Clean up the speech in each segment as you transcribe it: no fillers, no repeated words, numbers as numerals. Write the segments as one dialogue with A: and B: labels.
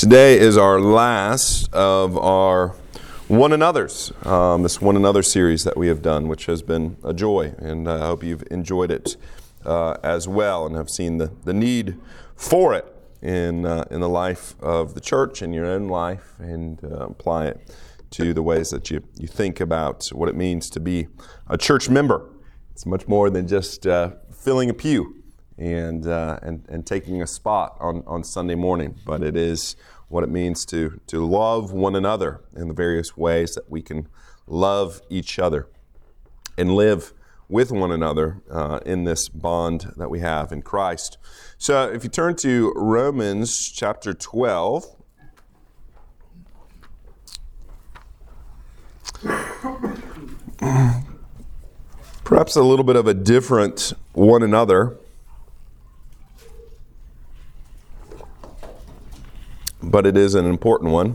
A: Today is our last of our One Another's, this One Another series that we have done, which has been a joy, and I hope you've enjoyed it as well and have seen the need for it in the life of the church, in your own life, and apply it to the ways that you think about what it means to be a church member. It's much more than just filling a pew and taking a spot on Sunday morning, but it is what it means to love one another in the various ways that we can love each other and live with one another in this bond that we have in Christ. So if you turn to Romans chapter 12, perhaps a little bit of a different one another, but it is an important one.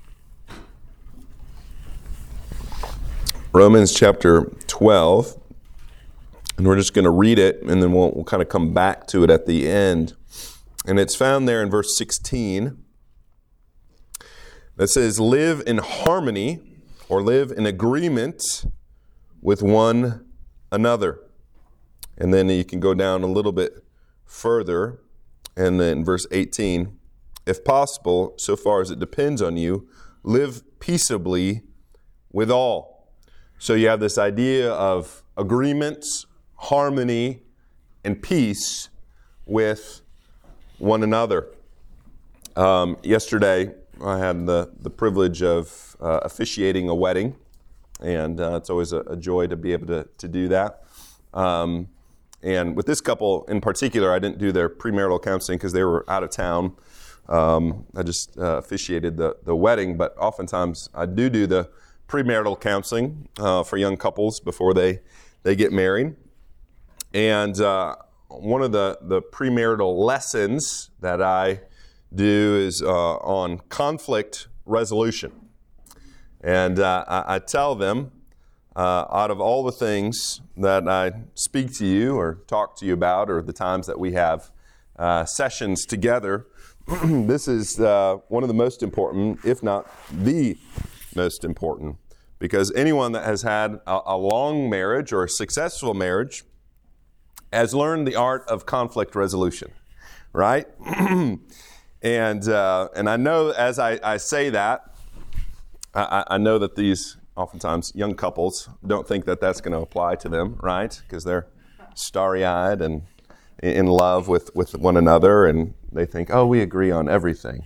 A: Romans chapter 12, and we're just going to read it, and then we'll kind of come back to it at the end. And it's found there in verse 16 that says, live in harmony or live in agreement with one another. And then you can go down a little bit further, and then verse 18, if possible, so far as it depends on you, live peaceably with all. So you have this idea of agreements, harmony, and peace with one another. Yesterday, I had the privilege of officiating a wedding, and it's always a joy to be able to do that. And with this couple in particular, I didn't do their premarital counseling because they were out of town. I just officiated the wedding, but oftentimes I do the premarital counseling for young couples before they get married. And one of the premarital lessons that I do is on conflict resolution. And I tell them, out of all the things that I speak to you or talk to you about, or the times that we have sessions together, this is one of the most important, if not the most important, because anyone that has had a long marriage or a successful marriage has learned the art of conflict resolution, right? And I know as I say that, I know that these oftentimes young couples don't think that that's going to apply to them, right? Because they're starry-eyed and in love with one another, and they think, oh, we agree on everything,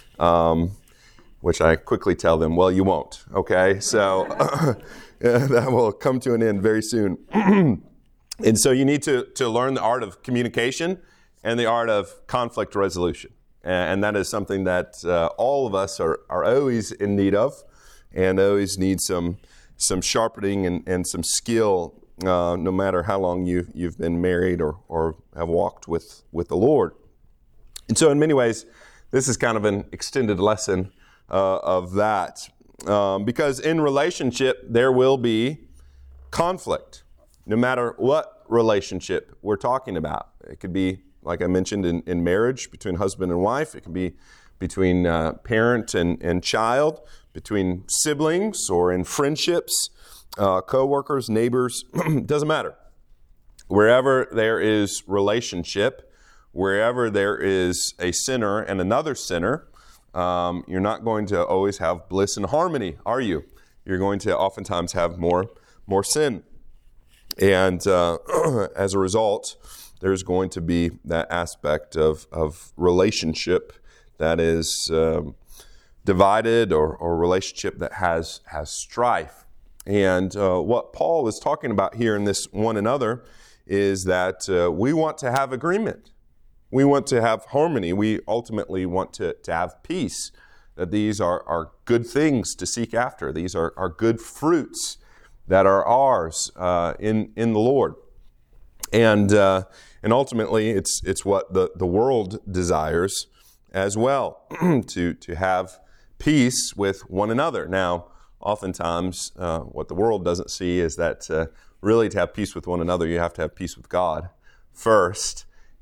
A: which I quickly tell them, well, you won't, okay? So that will come to an end very soon. And so you need to learn the art of communication and the art of conflict resolution. And that is something that all of us are always in need of, and always need some sharpening and some skill, no matter how long you've been married or have walked with the Lord. And so in many ways, this is kind of an extended lesson of that. Because in relationship, there will be conflict, no matter what relationship we're talking about. It could be, like I mentioned, in marriage, between husband and wife. It can be between parent and child, between siblings, or in friendships, co-workers, neighbors. Doesn't matter. Wherever there is relationship, wherever there is a sinner and another sinner, you're not going to always have bliss and harmony, are you? You're going to oftentimes have more sin. And as a result, there's going to be that aspect of relationship that is divided, or relationship that has strife. And what Paul is talking about here in this one another is that we want to have agreement. We want to have harmony. We ultimately want to have peace. That these are good things to seek after. These are good fruits that are ours in the Lord. And ultimately, it's what the world desires as well, to have peace with one another. Now, oftentimes, what the world doesn't see is that really to have peace with one another, you have to have peace with God first.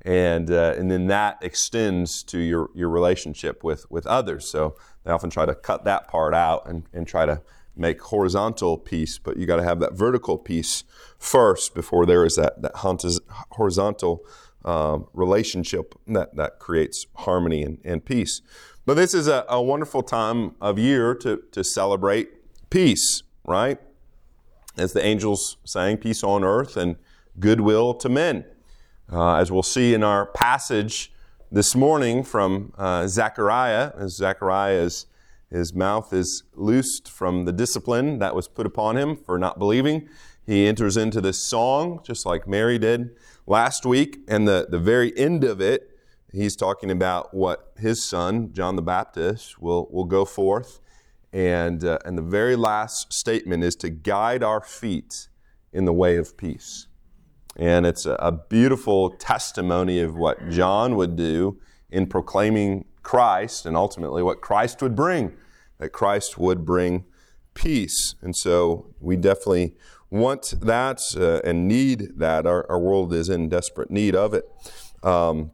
A: And then that extends to your relationship with others. So they often try to cut that part out and try to make horizontal peace, but you got to have that vertical peace first before there is that horizontal relationship that creates harmony and peace. But this is a wonderful time of year to celebrate peace, right? As the angels sang, peace on earth and goodwill to men. As we'll see in our passage this morning from Zechariah, as Zechariah his mouth is loosed from the discipline that was put upon him for not believing. He enters into this song, just like Mary did last week, and the very end of it, he's talking about what his son, John the Baptist, will go forth, and the very last statement is to guide our feet in the way of peace. And it's a beautiful testimony of what John would do in proclaiming Christ and ultimately what Christ would bring, that Christ would bring peace. And so we definitely want that and need that. Our world is in desperate need of it. And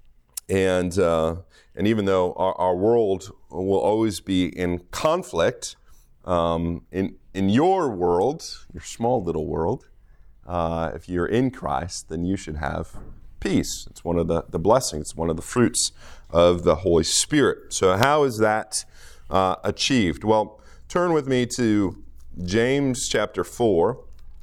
A: even though our world will always be in conflict, in your world, your small little world, if you're in Christ, then you should have peace. It's one of the blessings. It's one of the fruits of the Holy Spirit. So how is that achieved? Well, turn with me to James chapter 4.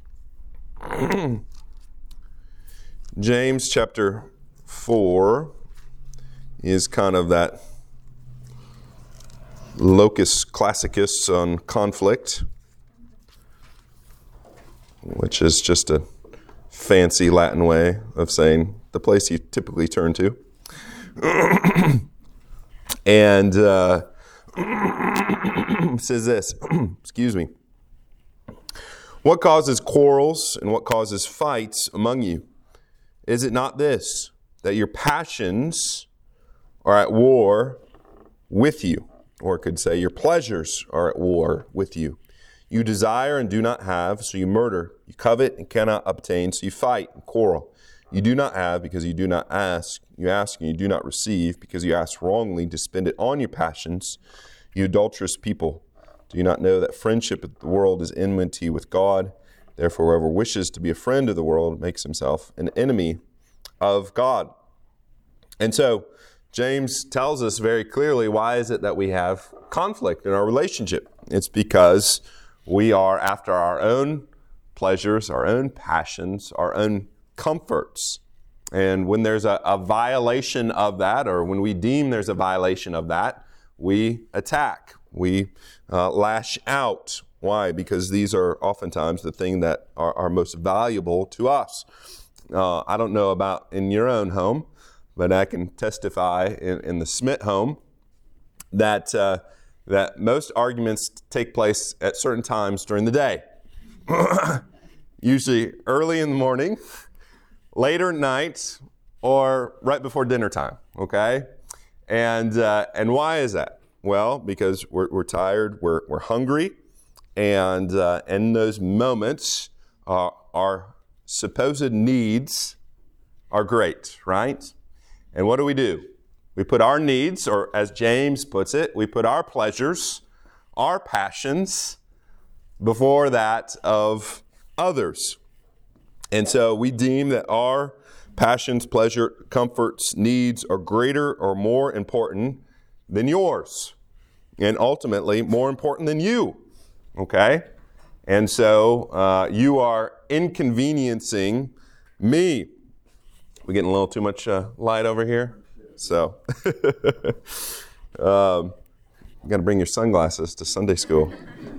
A: James chapter 4 is kind of that locus classicus on conflict, which is just a fancy Latin way of saying the place you typically turn to. And says this, excuse me. What causes quarrels and what causes fights among you? Is it not this, that your passions are at war with you? Or it could say your pleasures are at war with you. You desire and do not have, so you murder. You covet and cannot obtain, so you fight and quarrel. You do not have because you do not ask. You ask and you do not receive because you ask wrongly to spend it on your passions. You adulterous people, do you not know that friendship with the world is enmity with God? Therefore, whoever wishes to be a friend of the world makes himself an enemy of God. And so, James tells us very clearly, why is it that we have conflict in our relationship? It's because we are after our own pleasures, our own passions, our own comforts. And when there's a violation of that, or when we deem there's a violation of that, we attack. We lash out. Why? Because these are oftentimes the things that are most valuable to us. I don't know about in your own home, but I can testify in the Smith home that most arguments take place at certain times during the day. Usually early in the morning, later at night, or right before dinner time, okay? And why is that? Well, because we're tired, we're hungry, and in those moments, our supposed needs are great, right? And what do? We put our needs, or as James puts it, we put our pleasures, our passions, before that of others. And so we deem that our passions, pleasure, comforts, needs are greater or more important than yours. And ultimately, more important than you. Okay? And so you are inconveniencing me. We're getting a little too much light over here. So, you got to bring your sunglasses to Sunday school.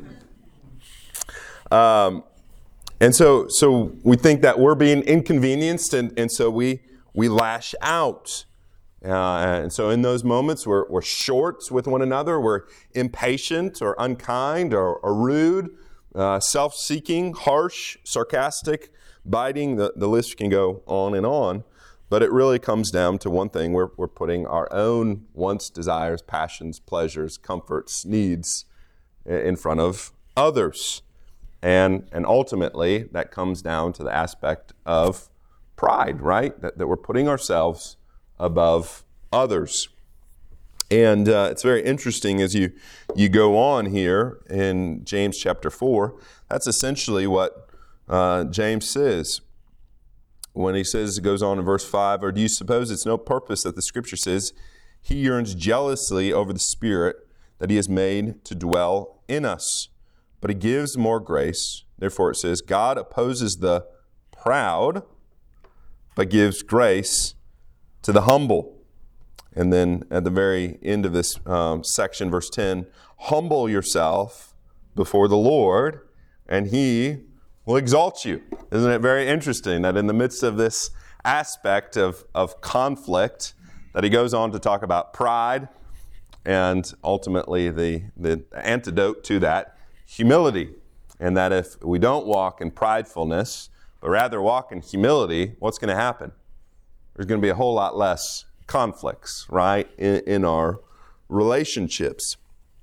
A: And so we think that we're being inconvenienced, and so we lash out. And so in those moments, we're short with one another. We're impatient or unkind or rude, self-seeking, harsh, sarcastic, biting. The list can go on and on. But it really comes down to one thing. We're putting our own wants, desires, passions, pleasures, comforts, needs in front of others. And ultimately, that comes down to the aspect of pride, right? That we're putting ourselves above others. And it's very interesting as you go on here in James chapter 4. That's essentially what James says when he says, it goes on in verse 5, or do you suppose it's no purpose that the Scripture says, he yearns jealously over the Spirit that he has made to dwell in us, but he gives more grace. Therefore it says, God opposes the proud, but gives grace to the humble. And then at the very end of this section, verse 10, humble yourself before the Lord, and he will exalt you. Isn't it very interesting that in the midst of this aspect of conflict, that he goes on to talk about pride, and ultimately the antidote to that, humility. And that if we don't walk in pridefulness, but rather walk in humility, what's going to happen? There's going to be a whole lot less conflicts, right, in our relationships.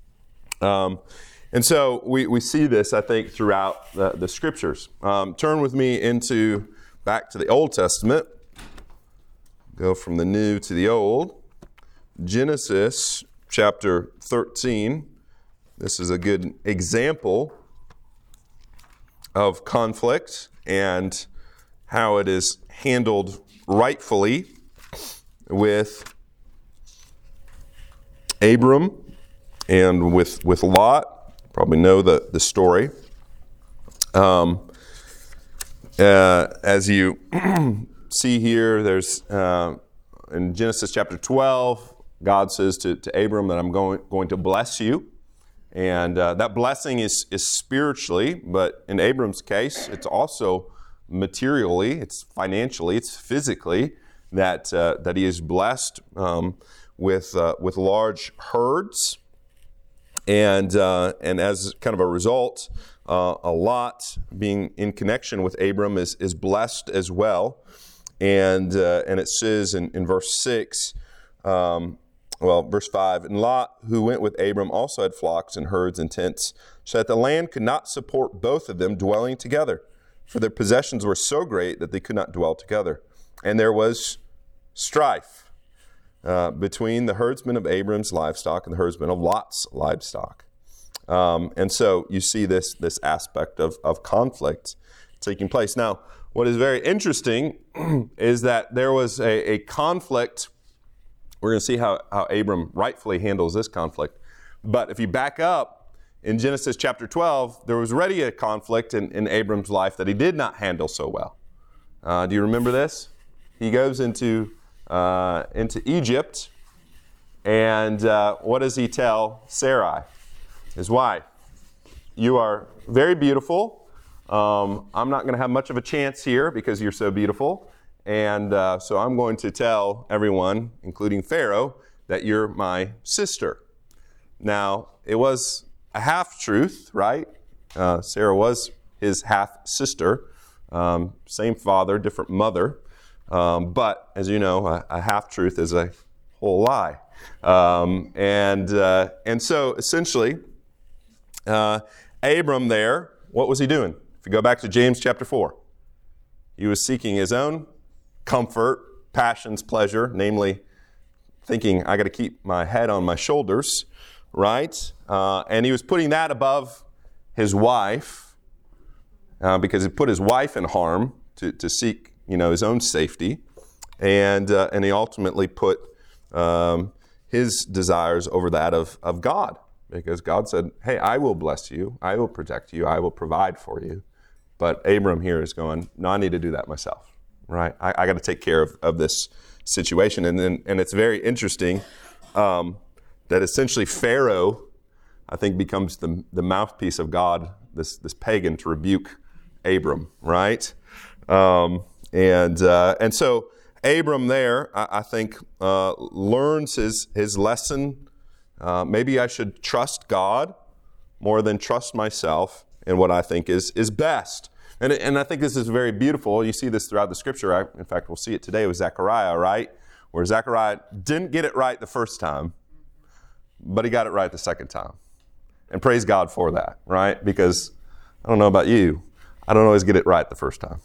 A: And so we see this, I think, throughout the Scriptures. Turn with me back to the Old Testament. Go from the New to the Old. Genesis chapter 13. This is a good example of conflict and how it is handled rightfully with Abram and with Lot. Probably know the story. As you see here, there's in Genesis chapter 12, God says to Abram that I'm going to bless you. And that blessing is spiritually, but in Abram's case, it's also materially, it's financially, it's physically, that he is blessed with large herds. And as kind of a result, Lot, being in connection with Abram, is blessed as well. And it says in verse 6, verse 5, and Lot, who went with Abram, also had flocks and herds and tents, so that the land could not support both of them dwelling together, for their possessions were so great that they could not dwell together. And there was strife between the herdsmen of Abram's livestock and the herdsmen of Lot's livestock. And so you see this aspect of conflict taking place. Now, what is very interesting is that there was a conflict. We're going to see how Abram rightfully handles this conflict. But if you back up in Genesis chapter 12, there was already a conflict in Abram's life that he did not handle so well. Do you remember this? He goes into Egypt, and what does he tell Sarai, his wife? You are very beautiful. I'm not going to have much of a chance here because you're so beautiful. And so I'm going to tell everyone, including Pharaoh, that you're my sister. Now, it was a half-truth, right? Sarah was his half-sister. Same father, different mother. But, as you know, a half-truth is a whole lie. And so, essentially, Abram there, what was he doing? If you go back to James chapter 4, he was seeking his own comfort, passions, pleasure, namely thinking, I got to keep my head on my shoulders, right? And he was putting that above his wife because he put his wife in harm to seek, his own safety, and he ultimately put his desires over that of God, because God said, hey, I will bless you, I will protect you, I will provide for you. But Abram here is going, no, I need to do that myself, right? I got to take care of this situation. And it's very interesting that essentially Pharaoh, I think, becomes the mouthpiece of God, this pagan, to rebuke Abram, right? And so Abram there, I think, learns his lesson. Maybe I should trust God more than trust myself in what I think is best. And I think this is very beautiful. You see this throughout the Scripture. In fact, we'll see it today with Zechariah, right? Where Zechariah didn't get it right the first time, but he got it right the second time. And praise God for that, right? Because I don't know about you, I don't always get it right the first time.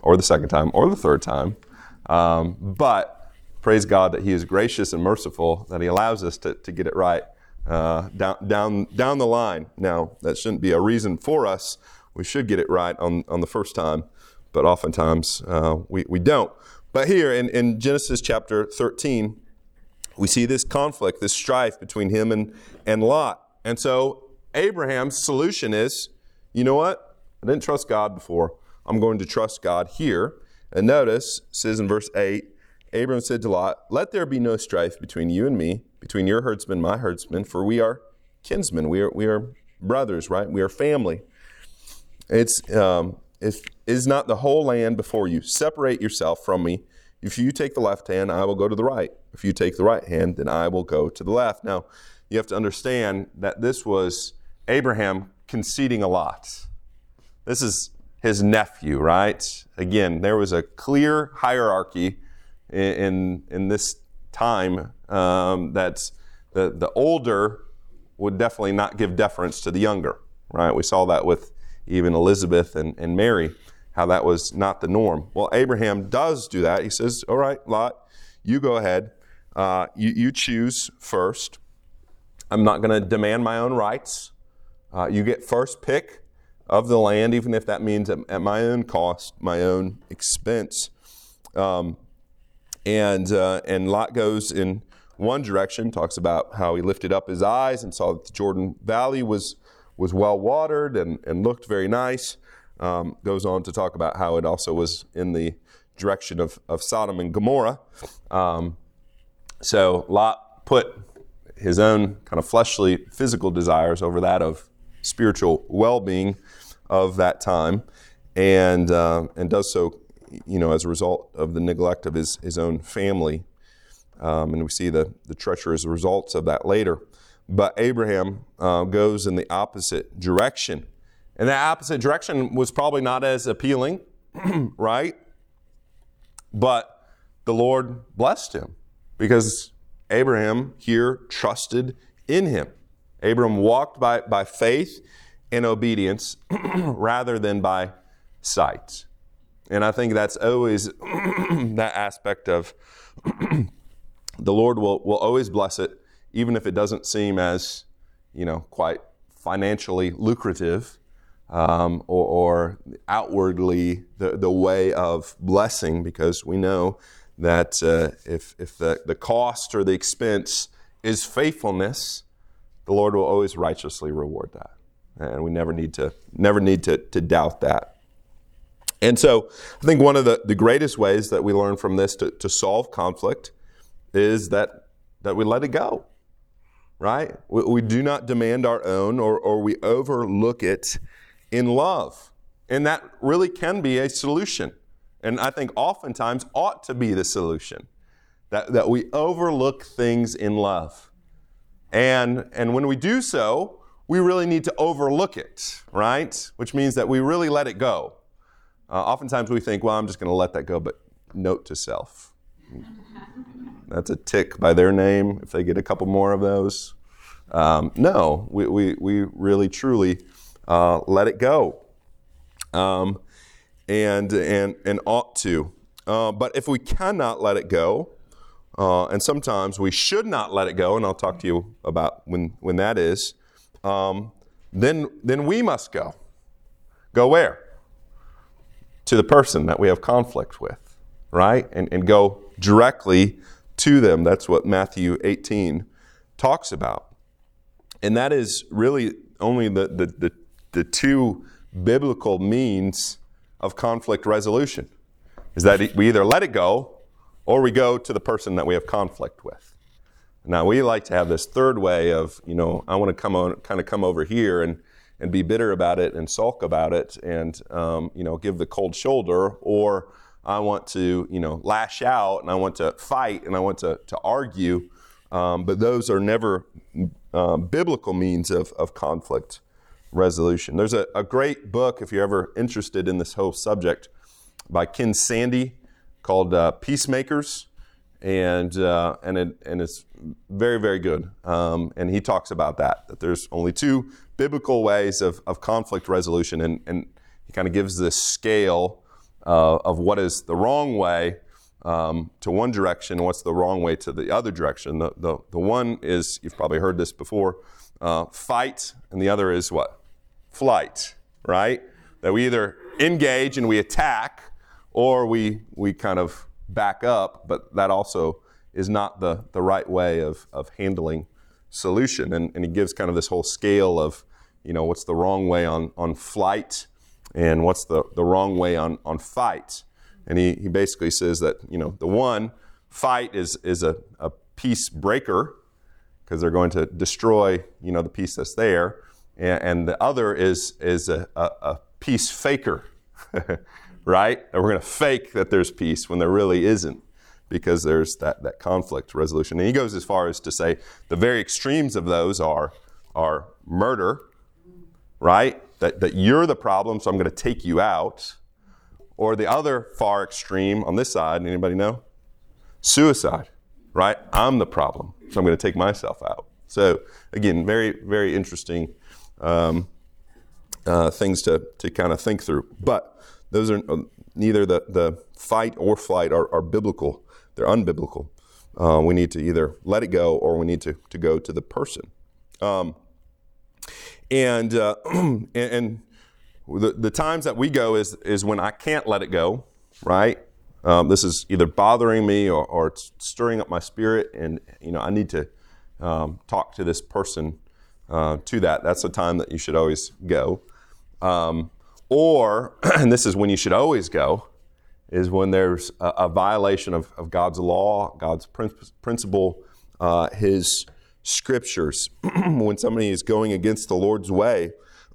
A: or the second time, or the third time. But praise God that he is gracious and merciful, that he allows us to get it right down the line. Now, that shouldn't be a reason for us. We should get it right on the first time, but oftentimes we don't. But here in Genesis chapter 13, we see this conflict, this strife between him and Lot. And so Abraham's solution is, you know what? I didn't trust God before. I'm going to trust God here. And notice, it says in verse 8, Abraham said to Lot, let there be no strife between you and me, between your herdsmen and my herdsmen, for we are kinsmen. We are brothers, right? We are family. Is not the whole land before you? Separate yourself from me. If you take the left hand, I will go to the right. If you take the right hand, then I will go to the left. Now, you have to understand that this was Abraham conceding a lot. This is his nephew, right? Again, there was a clear hierarchy in this time that the older would definitely not give deference to the younger, right? We saw that with even Elizabeth and Mary, how that was not the norm. Well, Abraham does do that. He says, all right, Lot, you go ahead. You choose first. I'm not going to demand my own rights. You get first pick of the land, even if that means at my own cost, my own expense. And Lot goes in one direction, talks about how he lifted up his eyes and saw that the Jordan Valley was well watered and looked very nice. Goes on to talk about how it also was in the direction of Sodom and Gomorrah. So Lot put his own kind of fleshly, physical desires over that of spiritual well-being of that time, and does so, as a result of the neglect of his own family. And we see the treacherous results of that later. But Abraham goes in the opposite direction. And that opposite direction was probably not as appealing, right? But the Lord blessed him because Abraham here trusted in him. Abraham walked by faith and obedience rather than by sight. And I think that's always that aspect of the Lord will always bless it, even if it doesn't seem as, quite financially lucrative or outwardly the way of blessing, because we know that if the cost or the expense is faithfulness, the Lord will always righteously reward that. And we never need to doubt that. And so I think one of the greatest ways that we learn from this to solve conflict is that we let it go, right? We do not demand our own or we overlook it in love. And that really can be a solution. And I think oftentimes ought to be the solution, that we overlook things in love. And when we do so, we really need to overlook it, right? Which means that we really let it go. Oftentimes we think, well, I'm just going to let that go, but note to self. That's a tick by their name if they get a couple more of those. No, we really, truly let it go. And ought to. But if we cannot let it go, and sometimes we should not let it go, and I'll talk to you about when that is, then we must go. Go where? To the person that we have conflict with, right? And go directly to them. That's what Matthew 18 talks about. And that is really only the two biblical means of conflict resolution, is that we either let it go or we go to the person that we have conflict with. Now, we like to have this third way of, I want to come over here and be bitter about it and sulk about it and, give the cold shoulder, or I want to, lash out and I want to fight and I want to argue. But those are never biblical means of conflict resolution. There's a great book, if you're ever interested in this whole subject, by Ken Sande called Peacemakers, and it's very, very good. And he talks about that there's only two biblical ways of conflict resolution, and he kind of gives this scale of what is the wrong way to one direction, what's the wrong way to the other direction. The one is, you've probably heard this before, fight, and the other is what? Flight, right? That we either engage and we attack, or we kind of back up, but that also is not the right way of handling solution. And he gives kind of this whole scale of, what's the wrong way on flight and what's the wrong way on fight. And he basically says that, the one, fight is a peace breaker, because they're going to destroy, the peace that's there. And the other is a peace faker, right? And we're going to fake that there's peace when there really isn't, because there's that conflict resolution. And he goes as far as to say the very extremes of those are murder, right? That you're the problem, so I'm going to take you out. Or the other far extreme on this side, anybody know? Suicide, right? I'm the problem, so I'm going to take myself out. So again, very, very interesting things to kind of think through. But those are neither the fight or flight are biblical. They're unbiblical. We need to either let it go, or we need to go to the person. And the times that we go is when I can't let it go, right? This is either bothering me or it's stirring up my spirit, and I need to talk to this person to that. That's the time that you should always go. Or, and this is when you should always go, is when there's a violation of God's law, God's principle, His scriptures. When somebody is going against the Lord's way,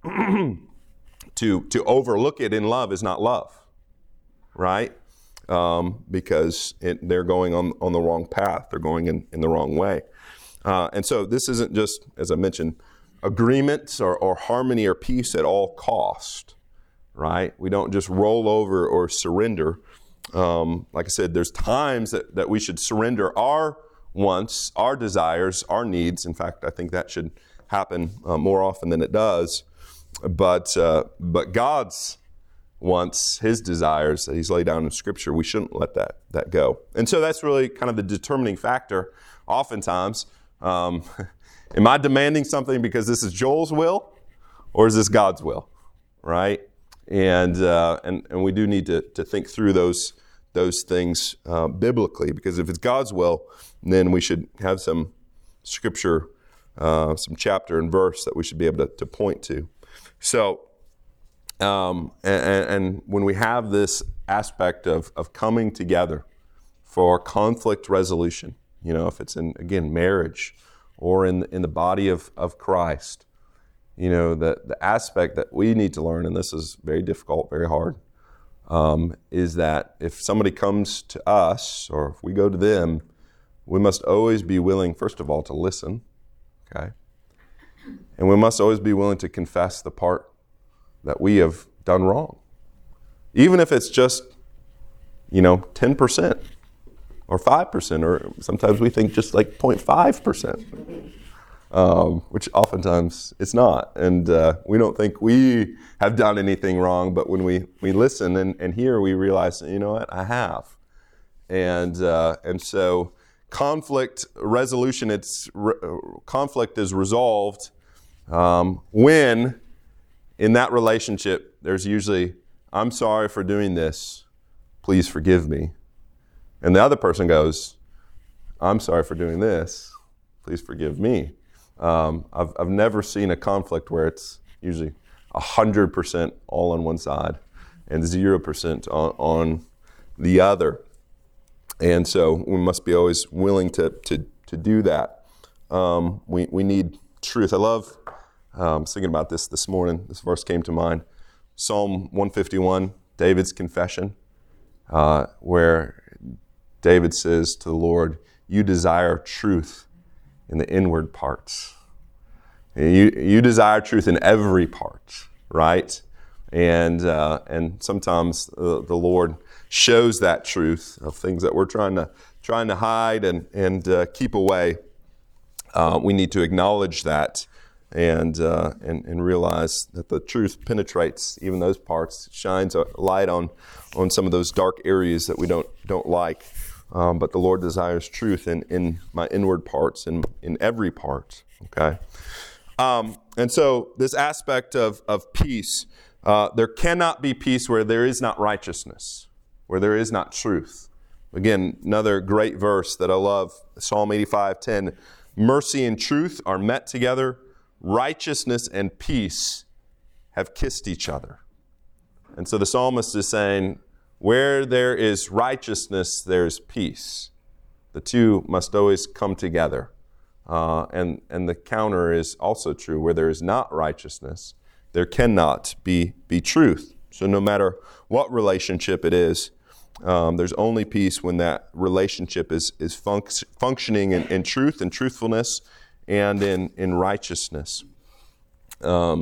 A: to overlook it in love is not love, right? Because they're going on the wrong path. They're going in the wrong way. And so this isn't just, as I mentioned, agreements or harmony or peace at all cost, right? We don't just roll over or surrender. Like I said, there's times that we should surrender our wants, our desires, our needs. In fact, I think that should happen more often than it does. But God's wants, His desires that He's laid down in Scripture, we shouldn't let that go. And so that's really kind of the determining factor. Oftentimes, am I demanding something because this is Joel's will, or is this God's will, right? And we do need to think through those things biblically, because if it's God's will, then we should have some Scripture, some chapter and verse that we should be able to point to. So, and when we have this aspect of coming together for conflict resolution, if it's in, again, marriage or in the body of Christ, the aspect that we need to learn, and this is very difficult, very hard, is that if somebody comes to us or if we go to them, we must always be willing, first of all, to listen, okay? And we must always be willing to confess the part that we have done wrong. Even if it's just, 10% or 5%, or sometimes we think just like 0.5%, which oftentimes it's not. And we don't think we have done anything wrong, but when we listen and hear, we realize, you know what, I have. And so conflict resolution, conflict is resolved when in that relationship there's usually, I'm sorry for doing this, please forgive me. And the other person goes, I'm sorry for doing this, please forgive me. I've never seen a conflict where it's usually 100% all on one side and 0% on the other. And so we must be always willing to do that. We need truth. I love thinking about this morning. This verse came to mind. Psalm 151, David's confession, where David says to the Lord, you desire truth in the inward parts. You desire truth in every part, right? And sometimes the Lord shows that truth of things that we're trying to hide and keep away. We need to acknowledge that and realize that the truth penetrates even those parts, shines a light on some of those dark areas that we don't like. But the Lord desires truth in my inward parts, in every part. Okay, and so this aspect of peace, there cannot be peace where there is not righteousness, where there is not truth. Again, another great verse that I love, Psalm 85:10. Mercy and truth are met together. Righteousness and peace have kissed each other. And so the psalmist is saying, where there is righteousness, there is peace. The two must always come together. And the counter is also true. Where there is not righteousness, there cannot be truth. So no matter what relationship it is, there's only peace when that relationship is functioning in truth and truthfulness and in righteousness. And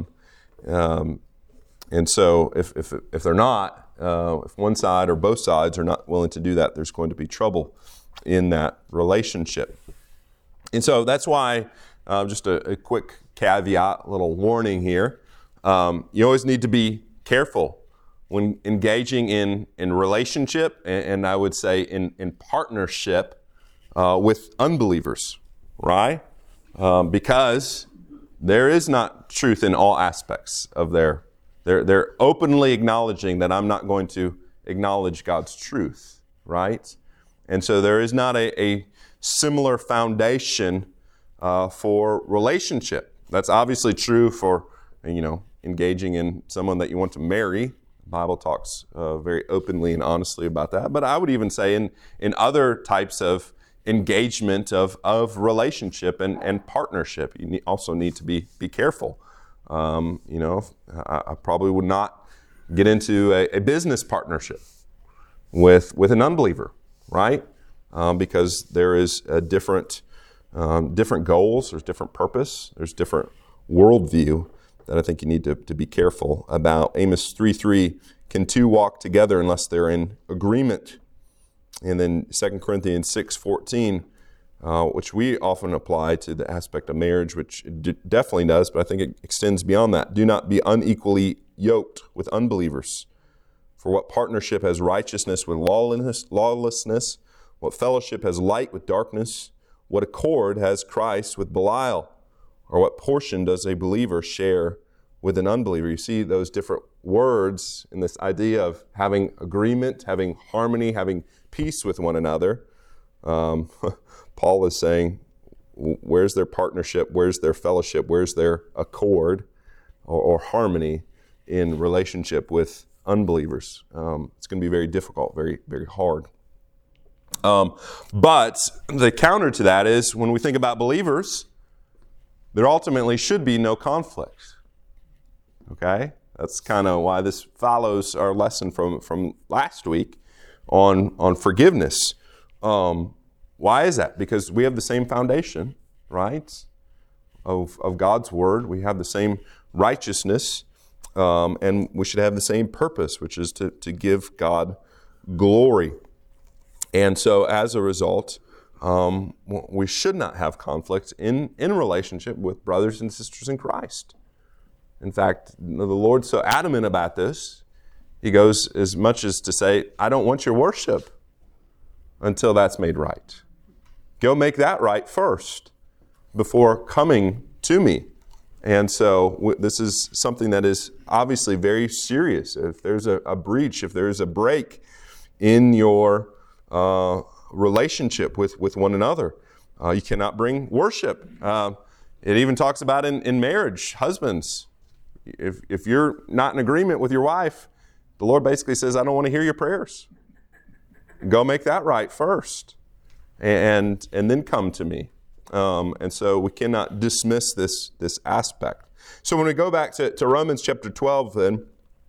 A: so if they're not, if one side or both sides are not willing to do that, there's going to be trouble in that relationship. And so that's why, just a quick caveat, a little warning here, you always need to be careful when engaging in relationship, and I would say in partnership with unbelievers, right? Because there is not truth in all aspects of they're openly acknowledging that I'm not going to acknowledge God's truth, right? And so there is not a similar foundation for relationship. That's obviously true for, engaging in someone that you want to marry. The Bible talks very openly and honestly about that. But I would even say in other types of engagement of relationship and partnership, you also need to be careful. I probably would not get into a business partnership with an unbeliever, right? Because there is a different goals, there's different purpose, there's different worldview that I think you need to be careful about. Amos 3:3, can two walk together unless they're in agreement? And then 2 Corinthians 6:14, which we often apply to the aspect of marriage, which it definitely does, but I think it extends beyond that. Do not be unequally yoked with unbelievers. For what partnership has righteousness with lawlessness? What fellowship has light with darkness? What accord has Christ with Belial? Or what portion does a believer share with an unbeliever? You see those different words in this idea of having agreement, having harmony, having peace with one another. Paul is saying, where's their partnership? Where's their fellowship? Where's their accord or harmony in relationship with unbelievers? It's going to be very difficult, very, very hard. But the counter to that is when we think about believers, there ultimately should be no conflict. Okay? That's kind of why this follows our lesson from last week on forgiveness. Why is that? Because we have the same foundation, right, of God's Word. We have the same righteousness, and we should have the same purpose, which is to give God glory. And so as a result, we should not have conflict in relationship with brothers and sisters in Christ. In fact, the Lord's so adamant about this, He goes as much as to say, I don't want your worship until that's made right. Go make that right first before coming to me. And so this is something that is obviously very serious. If there's a breach, if there's a break in your relationship with one another, you cannot bring worship. It even talks about in marriage, husbands, if you're not in agreement with your wife, the Lord basically says, I don't want to hear your prayers. Go make that right first, and then come to me. And so we cannot dismiss this aspect. So when we go back to Romans chapter 12 then,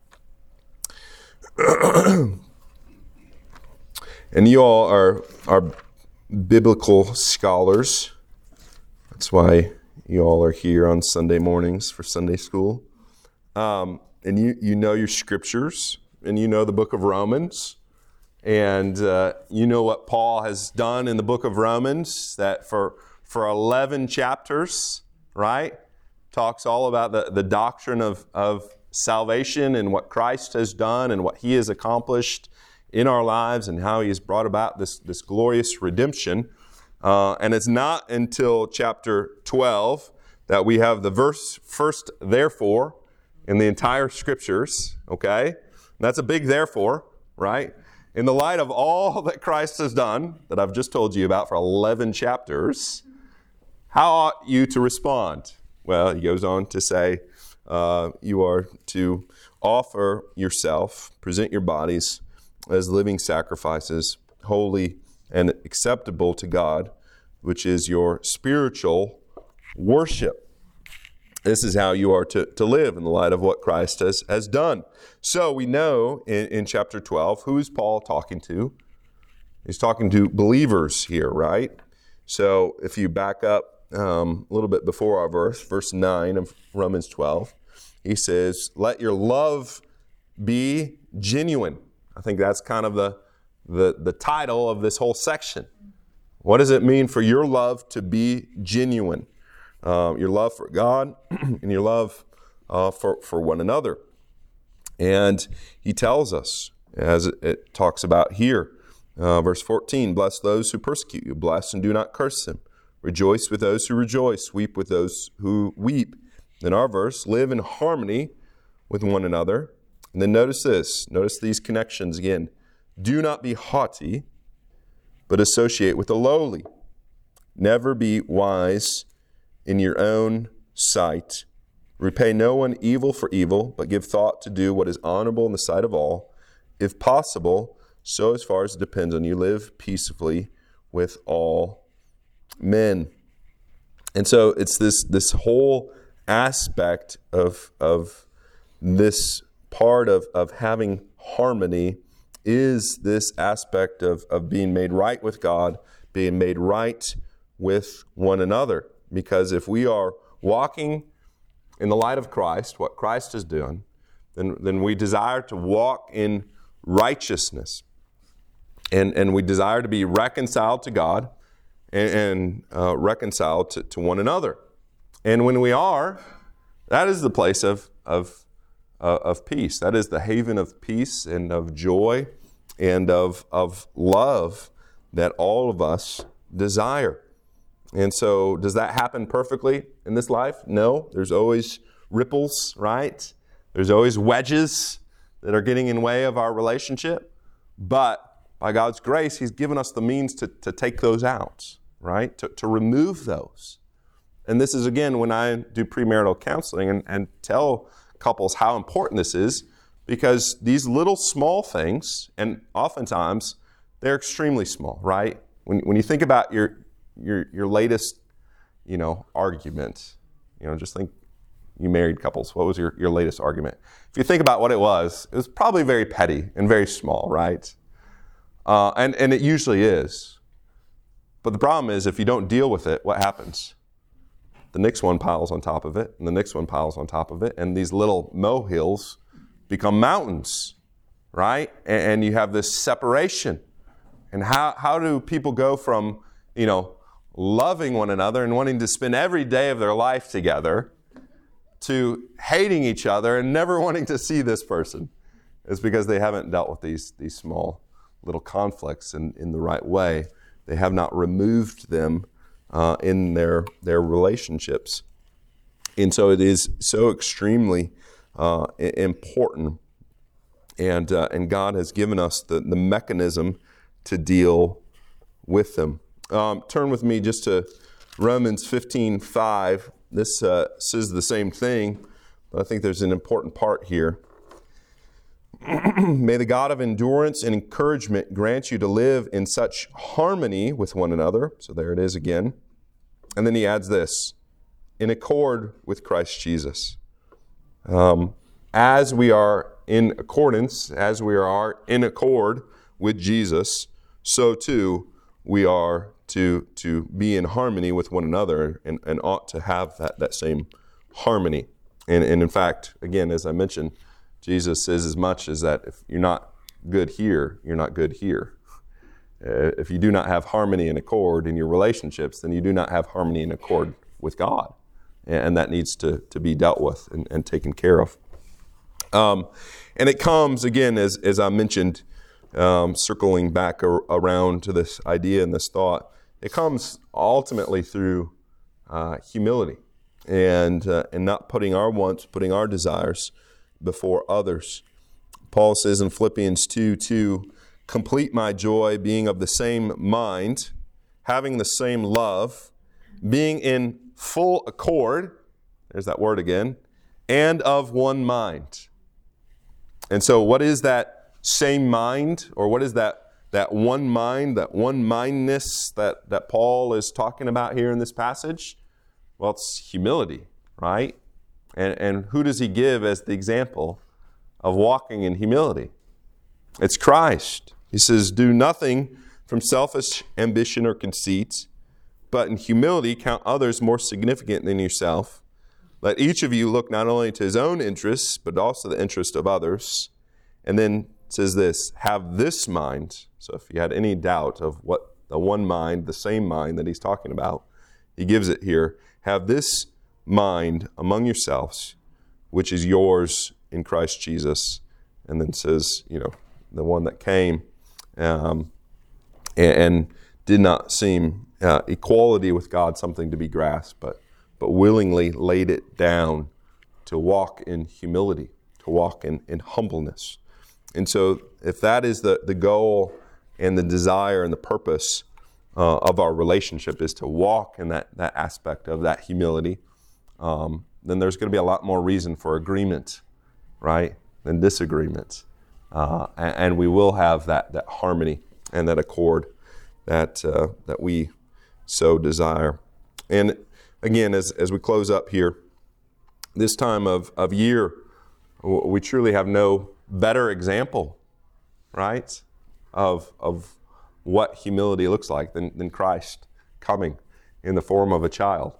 A: and you all are biblical scholars. That's why you all are here on Sunday mornings for Sunday school. And you know your scriptures, and you know the book of Romans. And you know what Paul has done in the book of Romans, that for 11 chapters, right? talks all about the doctrine of salvation and what Christ has done and what He has accomplished in our lives and how He has brought about this glorious redemption. And it's not until chapter 12 that we have the verse first, therefore, in the entire Scriptures, okay? And that's a big therefore, right? In the light of all that Christ has done, that I've just told you about for 11 chapters, how ought you to respond? Well, he goes on to say, you are to offer yourself, present your bodies as living sacrifices, holy and acceptable to God, which is your spiritual worship. This is how you are to live in the light of what Christ has done. So we know in chapter 12, who is Paul talking to? He's talking to believers here, right? So if you back up a little bit before our verse 9 of Romans 12, he says, let your love be genuine. I think that's kind of the title of this whole section. What does it mean for your love to be genuine? Your love for God and your love for one another. And he tells us, as it talks about here, verse 14, bless those who persecute you, bless and do not curse them. Rejoice with those who rejoice, weep with those who weep. In our verse, live in harmony with one another. And then notice these connections again. Do not be haughty, but associate with the lowly. Never be wise in your own sight. Repay no one evil for evil, but give thought to do what is honorable in the sight of all. If possible, so as far as it depends on you, live peaceably with all men. And so it's this whole aspect of this part of having harmony is this aspect of being made right with God, being made right with one another. Because if we are walking in the light of Christ, what Christ has done, then we desire to walk in righteousness. And we desire to be reconciled to God and reconciled to one another. And when we are, that is the place of peace. That is the haven of peace and of joy and of love that all of us desire. And so does that happen perfectly in this life? No. There's always ripples, right? There's always wedges that are getting in the way of our relationship. But by God's grace, He's given us the means to take those out, right? To remove those. And this is, again, when I do premarital counseling and tell couples how important this is, because these little small things, and oftentimes they're extremely small, right? When you think about your latest, argument, just think, you married couples, what was your latest argument? If you think about what it was probably very petty and very small, right? And it usually is. But the problem is, if you don't deal with it, what happens? The next one piles on top of it, and the next one piles on top of it, and these little molehills become mountains, right? And you have this separation. And how do people go from, loving one another and wanting to spend every day of their life together to hating each other and never wanting to see this person? It's because they haven't dealt with these small little conflicts in the right way. They have not removed them in their relationships. And so it is so extremely important. And God has given us the mechanism to deal with them. Turn with me just to Romans 15:5. This says the same thing, but I think there's an important part here. May the God of endurance and encouragement grant you to live in such harmony with one another. So there it is again. And then he adds this, in accord with Christ Jesus. As we are in accordance, as we are in accord with Jesus, so too we are to be in harmony with one another and ought to have that same harmony. And in fact, again, as I mentioned, Jesus says as much as that if you're not good here, you're not good here. If you do not have harmony and accord in your relationships, then you do not have harmony and accord with God. and that needs to be dealt with and taken care of. And it comes, again, as I mentioned, circling back around to this idea and this thought, it comes ultimately through humility and not putting our wants, putting our desires before others. Paul says in Philippians 2:2, complete my joy, being of the same mind, having the same love, being in full accord, there's that word again, and of one mind. And so what is that same mind, or what is that one mind, that one mindness that Paul is talking about here in this passage? Well, it's humility, right? And who does he give as the example of walking in humility? It's Christ. He says, do nothing from selfish ambition or conceit, but in humility count others more significant than yourself. Let each of you look not only to his own interests, but also the interest of others. And then it says this, have this mind. So if you had any doubt of what the one mind, the same mind that he's talking about, he gives it here. Have this mind among yourselves, which is yours in Christ Jesus. And then says, the one that came and did not seem equality with God something to be grasped, but willingly laid it down to walk in humility, to walk in humbleness. And so if that is the goal and the desire and the purpose of our relationship is to walk in that aspect of that humility, then there's going to be a lot more reason for agreement, right, than disagreement. And we will have that harmony and that accord that we so desire. And again, as we close up here, this time of year, we truly have no better example, right, of what humility looks like than Christ coming in the form of a child,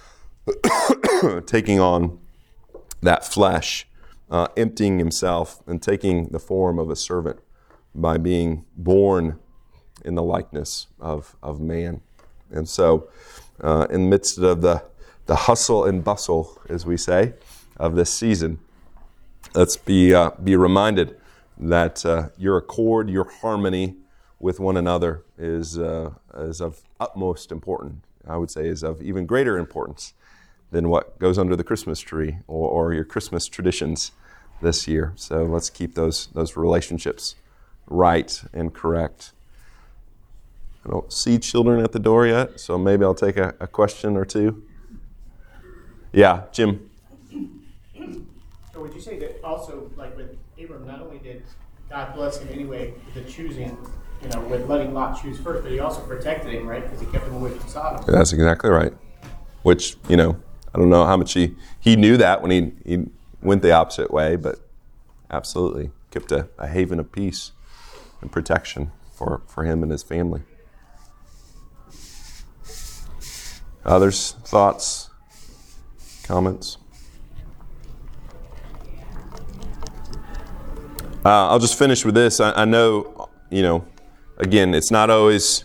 A: taking on that flesh, emptying himself and taking the form of a servant by being born in the likeness of man. And so in the midst of the hustle and bustle, as we say, of this season, let's be reminded that your accord, your harmony with one another is of utmost importance. I would say is of even greater importance than what goes under the Christmas tree or your Christmas traditions this year. So let's keep those relationships right and correct. I don't see children at the door yet, so maybe I'll take a question or two. Yeah, Jim.
B: So would you say that also, like with Abram, not only did God bless him anyway with the choosing, with letting Lot choose first, but he also protected him, right? Because he kept him away from Sodom.
A: That's exactly right. Which, I don't know how much he knew that when he went the opposite way, but absolutely kept a haven of peace and protection for him and his family. Others, thoughts, comments? I'll just finish with this. I know, again, it's not always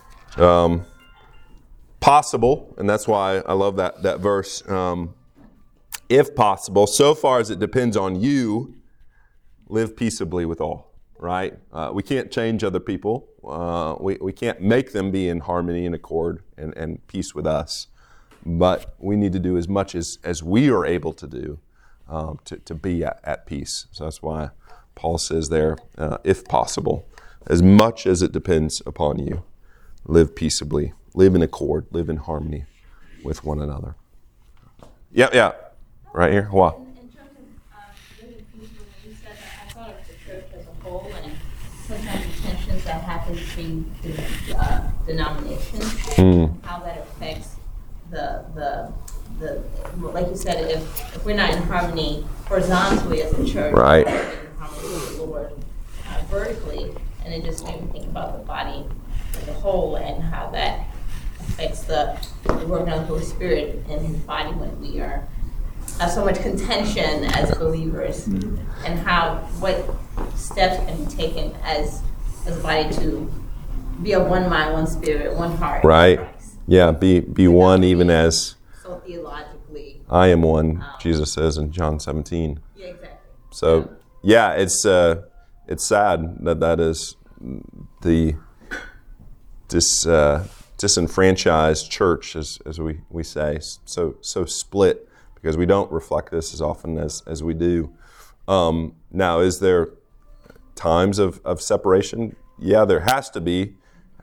A: possible, and that's why I love that verse. If possible, so far as it depends on you, live peaceably with all, right? We can't change other people. We can't make them be in harmony and accord and peace with us. But we need to do as much as we are able to do to be at peace. So that's why Paul says there, if possible, as much as it depends upon you, live peaceably, live in accord, live in harmony with one another. Yeah. Right here. Wow.
C: In terms of living peacefully, you said that, I thought of the church as a whole and sometimes the tensions that happen between denominations, how that affects the like you said, if we're not in harmony horizontally as a church,
A: right,
C: we're in harmony with the Lord vertically, and it just made me think about the body as a whole and how that affects the working of the Holy Spirit in His body when we have so much contention as believers, and what steps can be taken as a body to be of one mind, one spirit, one heart.
A: Right. Yeah, be one even as...
C: So theologically agree.
A: I am one, Jesus says in John 17.
C: Yeah, exactly.
A: So, yeah, it's sad that is the disenfranchised church, as we say, so split, because we don't reflect this as often as we do. Now, is there times of separation? Yeah, there has to be,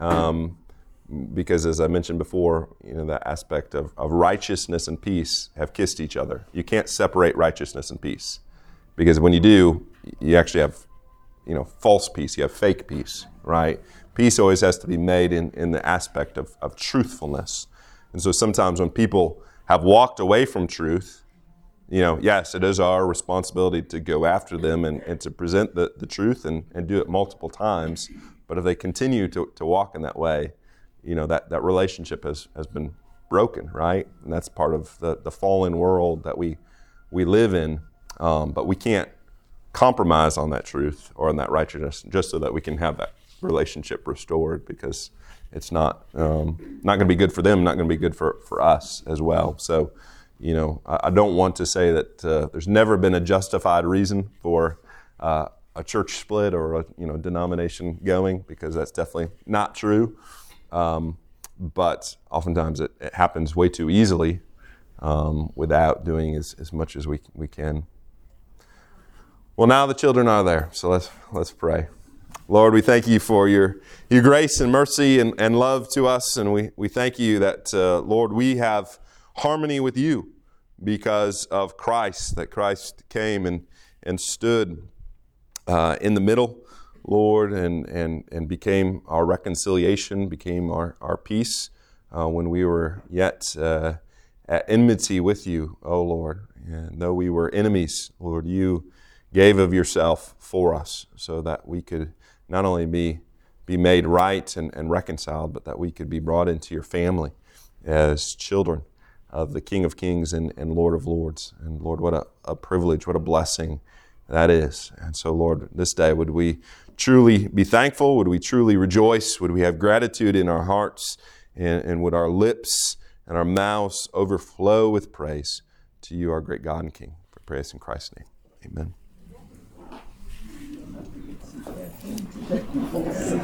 A: because as I mentioned before, that aspect of righteousness and peace have kissed each other. You can't separate righteousness and peace, because when you do, you actually have false peace. You have fake peace, right? Peace always has to be made in the aspect of truthfulness. And so sometimes when people have walked away from truth, yes, it is our responsibility to go after them and to present the truth and do it multiple times. But if they continue to walk in that way, that relationship has been broken, right? And that's part of the fallen world that we live in. But we can't compromise on that truth or on that righteousness just so that we can have that relationship restored, because it's not going to be good for them, not going to be good for us as well. So, I don't want to say that there's never been a justified reason for a church split or a denomination going, because that's definitely not true. But oftentimes it happens way too easily without doing as much as we can. Well, now the children are there, so let's pray. Lord, we thank you for your grace and mercy and love to us, and we thank you that, Lord, we have harmony with you because of Christ, that Christ came and stood in the middle, Lord, and became our reconciliation, became our peace when we were yet at enmity with you, O Lord. And though we were enemies, Lord, you gave of yourself for us so that we could not only be made right and reconciled, but that we could be brought into your family as children of the King of Kings and Lord of Lords. And Lord, what a privilege, what a blessing that is. And so, Lord, this day, would we truly be thankful? Would we truly rejoice? Would we have gratitude in our hearts? And would our lips and our mouths overflow with praise to you, our great God and King? For praise in Christ's name. Amen.